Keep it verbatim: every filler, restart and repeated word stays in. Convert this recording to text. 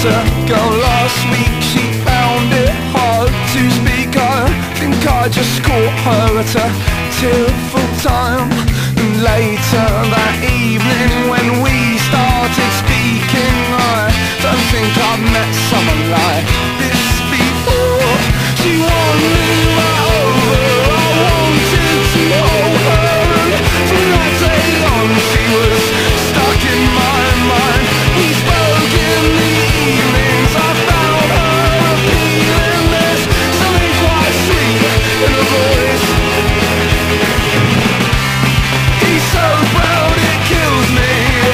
ago last week, she found it hard to speak. I think I just caught her at a tearful time. And later that evening when